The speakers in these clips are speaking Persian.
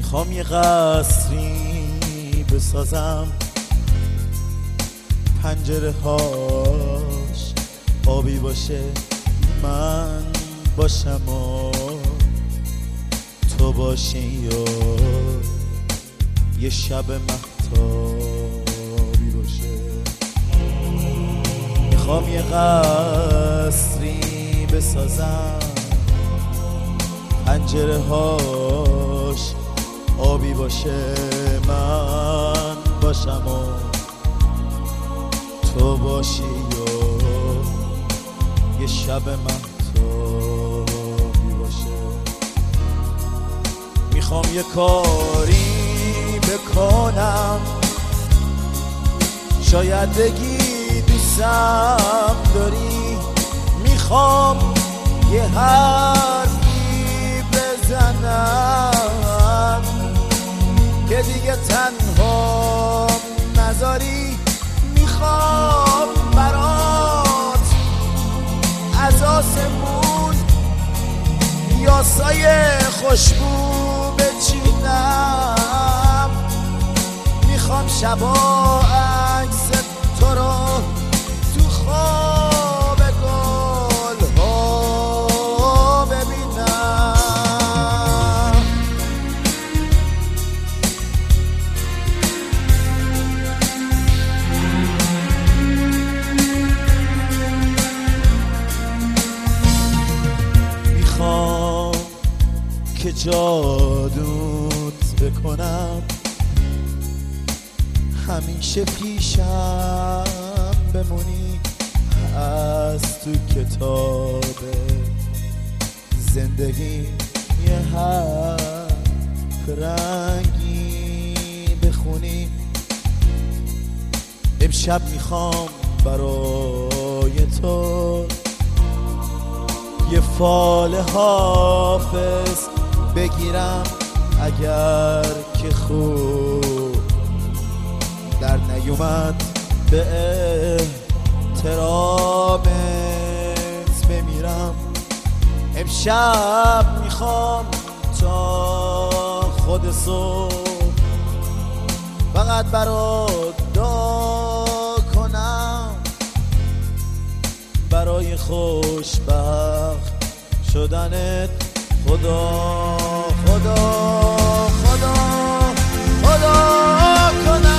میخوام یه قصری بسازم، پنجره هاش آبی باشه، من باشم و تو باشی، یا یه شب مهتابی باشه. میخوام یه قصری بسازم، پنجره هاش آبی باشه، من باشم و تو باشی، یا یه شب مهتابی باشه. میخوام یه کاری بکنم، شاید بگی دوستم داری، میخوام یه حرفی بزنم که دیگه تنها نذاری. میخوام برات از آسمون یاسای خوشبو بچینم، میخوام شبا عکس تو رو تو خواب گل‌ها ببینم. میخوام که جادوت بکنم، همیشه پیشم بمونی، از تو کتاب زندگی یه حرف رنگی بخونی. امشب میخوام برای تو یه فال حافظ بگیرم، اگر که خوب در نیومد به احترامت بمیرم. امشب میخوام تا خود صبح فقط برات دعا کنم، برای خوشبخت شدنت. خدا خدا خدا خدا کنم.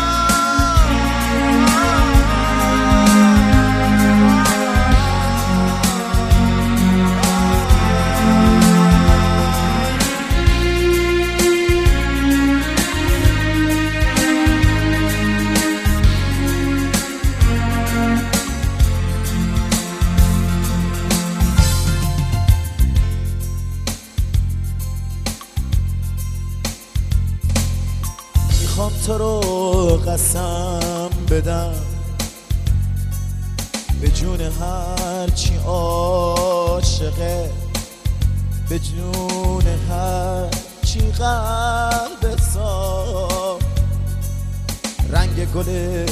میخوام تو رو قسم بدم، به جون هرچی عاشقه، به جون هرچی قلب صاف، رنگ گل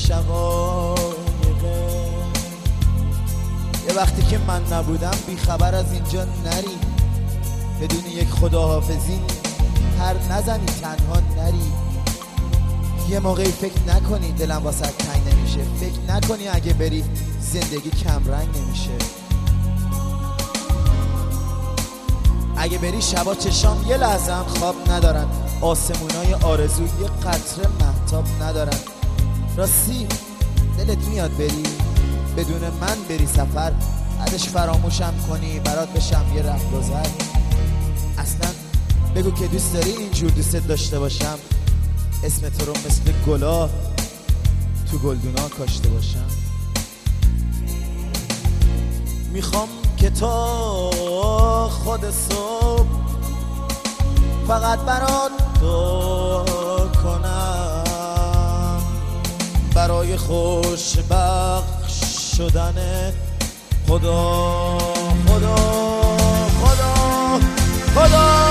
شقایقه. یه وقتی که من نبودم بی خبر از اینجا نری، بدون یک خداحافظی هر نزنی تنها نری. یه موقعی فکر نکنی دلم واسه تنگ نمیشه، فکر نکنی اگه بری زندگی کم رنگ نمیشه. اگه بری شبا چشام یه لحظه هم خواب ندارن، آسمونای آرزو یه قطره مهتاب ندارن. راستی دلت میاد بری بدون من بری سفر، بعدش فراموشم کنی برات بشم یه رهگذر؟ اصلا بگو که دوست داری اینجور دوستت داشته باشم، اسم تو رو مثل گلا تو گلدونا کاشته باشم. میخوام که تا خود صبح فقط برات دعا کنم، برای خوشبخت شدن. خدا خدا خدا خدا